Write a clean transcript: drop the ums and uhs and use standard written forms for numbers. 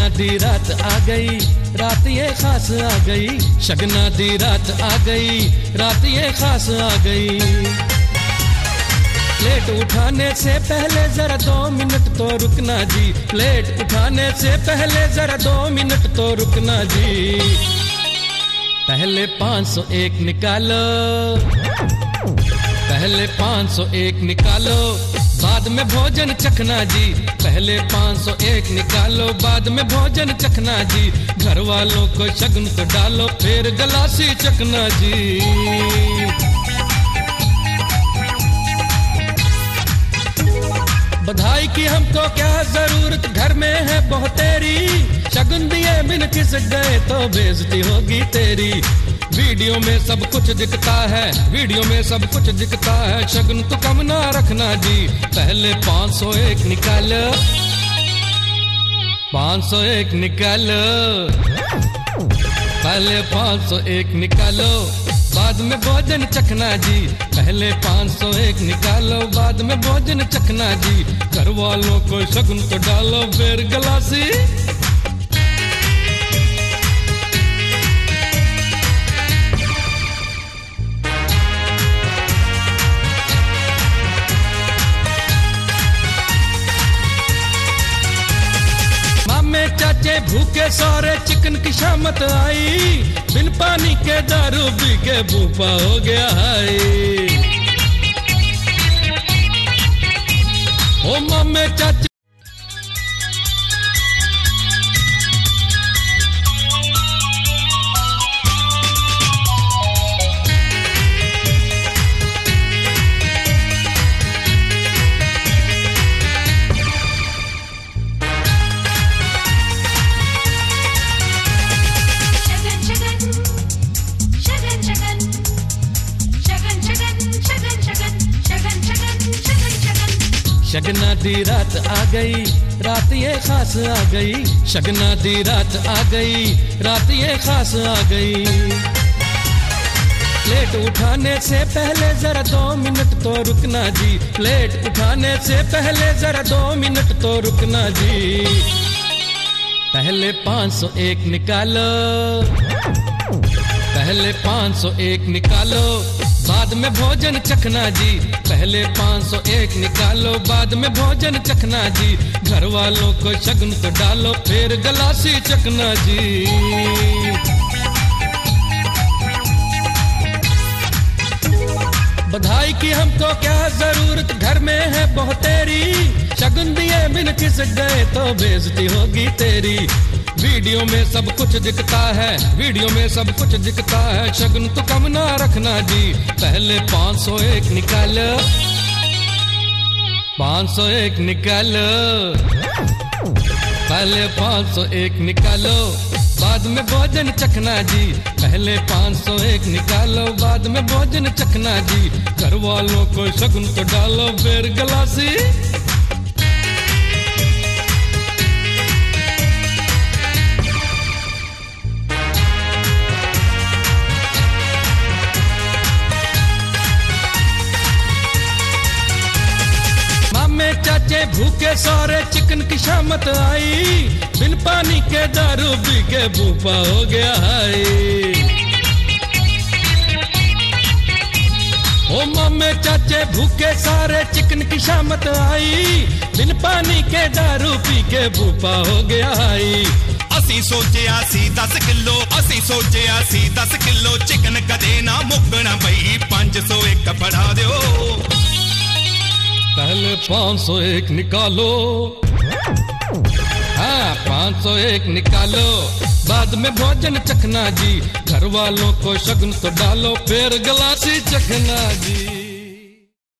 दी रात आ गई, रात ये खास आ गई। शगना दी रात आ गई, रात ये खास आ गई। प्लेट उठाने से पहले जरा 2 मिनट तो रुकना जी। प्लेट उठाने से पहले जरा 2 मिनट तो रुकना जी। पहले 501 निकालो, पहले 501 निकालो, बाद में भोजन चखना जी। पहले 501 निकालो, बाद में भोजन चखना जी। घर वालों को शगुन तो डालो, फिर गलासी चखना जी। बधाई की हमको क्या जरूरत, घर में है बहुतेरी। शगुन दिए बिन खिसक गए तो बेइज्जती होगी तेरी। वीडियो में सब कुछ दिखता है, वीडियो में सब कुछ दिखता है। शगुन तो कम ना रखना जी। पहले 501 निकालो, 501 निकालो, पहले 501 निकालो, बाद में भोजन चखना जी। पहले 501 निकालो, बाद में भोजन चखना जी। घर वालों को शगुन तो डालो, फिर गलासी। चाचे भूखे सारे चिकन की शामत आई। बिन पानी के दारू पी के भूपा हो गया है। ओ मामे चाचे शगना दी रात आ गई, रात ये खास आ गई। शगना दी रात आ गई, रात ये खास आ गई। प्लेट उठाने से पहले जरा 2 मिनट तो रुकना जी। प्लेट उठाने से पहले जरा 2 मिनट तो रुकना जी। पहले 501 निकालो, पहले 501 निकालो, बाद में भोजन चखना जी। पहले 501 निकालो, बाद में भोजन चखना जी। घर वालों को शगुन तो डालो, फिर गलासी चखना जी। बधाई की हमको क्या जरूरत, घर में है बहुतेरी। शगुन दिए बिन खिसक गए तो बेइज्जती होगी तेरी। वीडियो में सब कुछ दिखता है, वीडियो में सब कुछ दिखता है। शगुन तो कम ना रखना जी। पहले 501 निकालो, 501 निकालो, पहले 501 निकालो, बाद में भोजन चखना जी। पहले 501 निकालो, बाद में भोजन चखना जी। घर वालों को शगुन तो डालो, फिर गलासी। चाचे भूखे सारे चिकन की शामत आई। बिन पानी के दारू पी के भूपा हो गया है। ओ मामे चाचे भूखे सारे चिकन की शामत आई। बिन पानी के दारू पी के भूपा हो गया है। असी सोचिया सी 10 किलो, असी सोचिया सी 10 किलो। चिकन कदे ना मुकना बई, 501 बढ़ा दो। पहले 501 निकालो, हाँ 501 निकालो, बाद में भोजन चखना जी। घर वालों को शगुन तो डालो, फिर गलासी चखना जी।